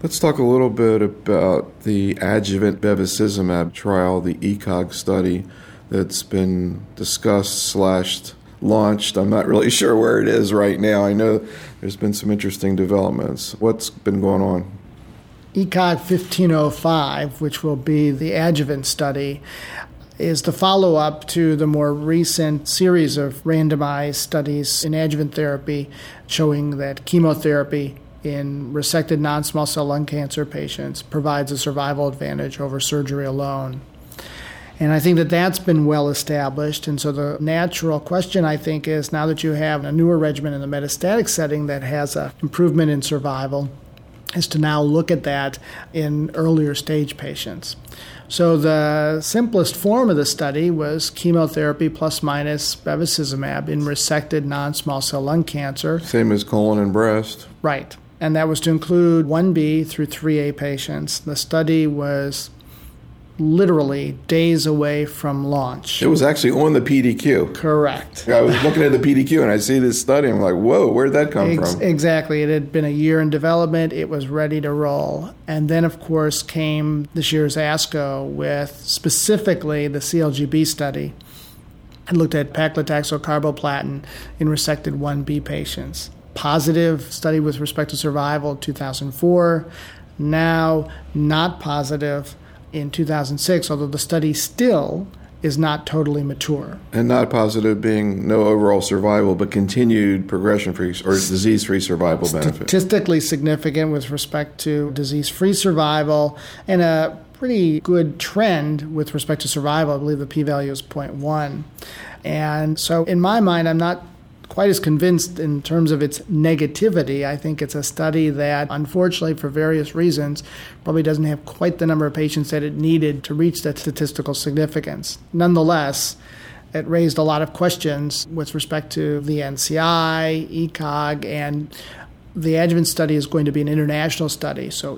Let's talk a little bit about the adjuvant bevacizumab trial, the ECOG study that's been discussed/launched. I'm not really sure where it is right now. I know there's been some interesting developments. What's been going on? ECOG 1505, which will be the adjuvant study, is the follow-up to the more recent series of randomized studies in adjuvant therapy showing that chemotherapy in resected non-small cell lung cancer patients provides a survival advantage over surgery alone. And I think that that's been well established. And so the natural question, I think, is now that you have a newer regimen in the metastatic setting that has an improvement in survival, is to now look at that in earlier stage patients. So the simplest form of the study was chemotherapy plus minus bevacizumab in resected non-small cell lung cancer. Same as colon and breast. Right. And that was to include 1B through 3A patients. The study was literally days away from launch. It was actually on the PDQ. Correct. I was looking at the PDQ and I see this study. I'm like, whoa, where'd that come from? Exactly. It had been a year in development. It was ready to roll. And then, of course, came this year's ASCO with specifically the CLGB study. It looked at paclitaxel carboplatin in resected 1B patients. Positive study with respect to survival 2004. Now not positive in 2006, although the study still is not totally mature. And not positive being no overall survival, but continued progression-free or disease-free survival benefit. Statistically significant with respect to disease-free survival and a pretty good trend with respect to survival. I believe the p-value is 0.1. And so in my mind, I'm not quite as convinced in terms of its negativity. I think it's a study that, unfortunately, for various reasons, probably doesn't have quite the number of patients that it needed to reach that statistical significance. Nonetheless, it raised a lot of questions with respect to the NCI, ECOG, and the adjuvant study is going to be an international study, so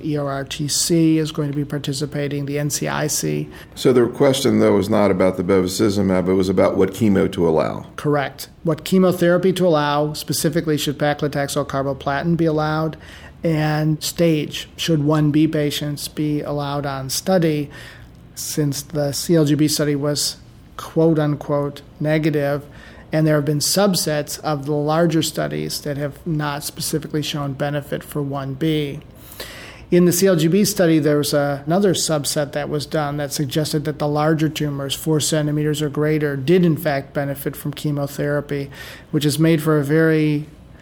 EORTC is going to be participating, the NCIC. So the question, though, was not about the bevacizumab, it was about what chemo to allow. Correct. What chemotherapy to allow, specifically should paclitaxel carboplatin be allowed, and stage, should 1B patients be allowed on study, since the CLGB study was quote-unquote negative, and there have been subsets of the larger studies that have not specifically shown benefit for 1B. In the CLGB study, there was another subset that was done that suggested that the larger tumors, 4 centimeters or greater, did in fact benefit from chemotherapy, which has made for a very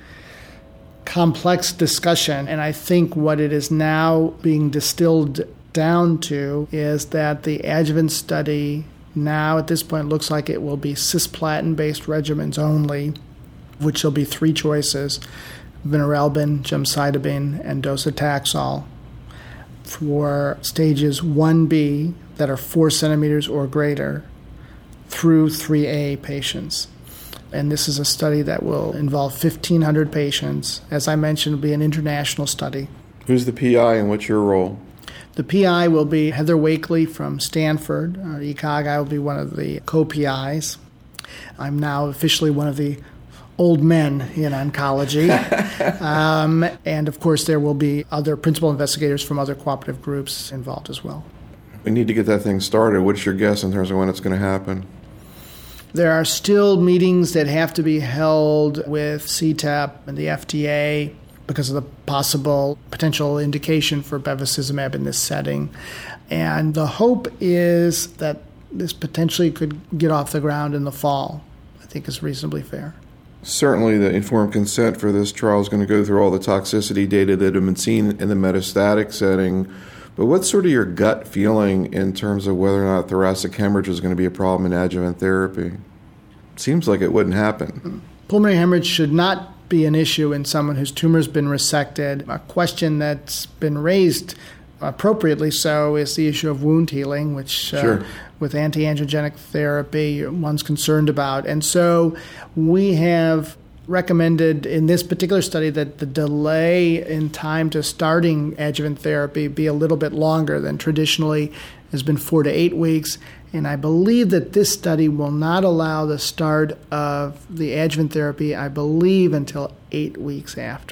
complex discussion. And I think what it is now being distilled down to is that the adjuvant study now, at this point, looks like it will be cisplatin-based regimens only, which will be 3 choices, vinorelbine, gemcitabine, and docetaxel, for stages 1B that are 4 centimeters or greater through 3A patients. And this is a study that will involve 1,500 patients. As I mentioned, it will be an international study. Who's the PI and what's your role? The PI will be Heather Wakely from Stanford. ECOG, I will be one of the co-PIs. I'm now officially one of the old men in oncology. And, of course, there will be other principal investigators from other cooperative groups involved as well. We need to get that thing started. What's your guess in terms of when it's going to happen? There are still meetings that have to be held with CTEP and the FDA because of the possible potential indication for bevacizumab in this setting. And the hope is that this potentially could get off the ground in the fall, I think is reasonably fair. Certainly the informed consent for this trial is going to go through all the toxicity data that have been seen in the metastatic setting. But what's sort of your gut feeling in terms of whether or not thoracic hemorrhage is going to be a problem in adjuvant therapy? Seems like it wouldn't happen. Pulmonary hemorrhage should not be an issue in someone whose tumor's been resected. A question that's been raised, appropriately so, is the issue of wound healing, which with anti-angiogenic therapy one's concerned about. And so we have recommended in this particular study that the delay in time to starting adjuvant therapy be a little bit longer than traditionally has been 4 to 8 weeks. And I believe that this study will not allow the start of the adjuvant therapy, I believe, until 8 weeks after.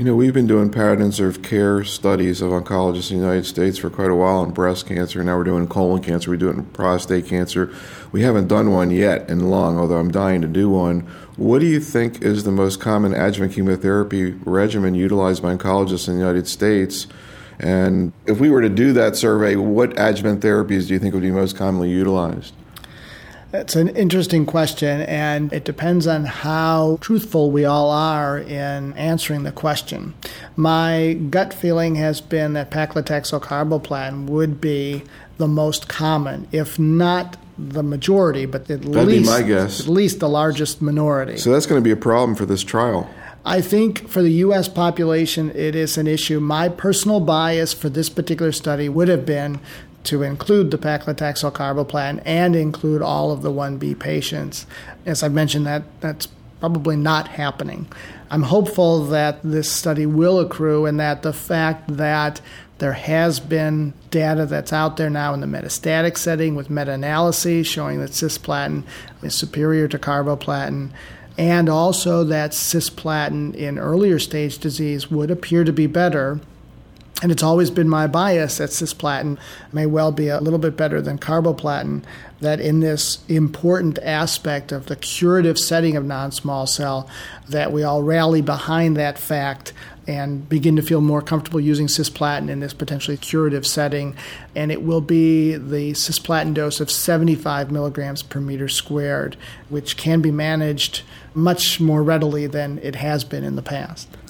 We've been doing patterns of care studies of oncologists in the United States for quite a while in breast cancer. Now we're doing colon cancer. We do it in prostate cancer. We haven't done one yet in lung, although I'm dying to do one. What do you think is the most common adjuvant chemotherapy regimen utilized by oncologists in the United States? And if we were to do that survey, what adjuvant therapies do you think would be most commonly utilized? That's an interesting question, and it depends on how truthful we all are in answering the question. My gut feeling has been that paclitaxel carboplatin would be the most common, if not the majority, but at least the largest minority. So that's going to be a problem for this trial. I think for the U.S. population, it is an issue. My personal bias for this particular study would have been to include the paclitaxel carboplatin and include all of the 1B patients. As I mentioned, that's probably not happening. I'm hopeful that this study will accrue and that the fact that there has been data that's out there now in the metastatic setting with meta-analyses showing that cisplatin is superior to carboplatin, and also that cisplatin in earlier stage disease would appear to be better. And it's always been my bias that cisplatin may well be a little bit better than carboplatin, that in this important aspect of the curative setting of non-small cell, that we all rally behind that fact and begin to feel more comfortable using cisplatin in this potentially curative setting. And it will be the cisplatin dose of 75 milligrams per meter squared, which can be managed much more readily than it has been in the past.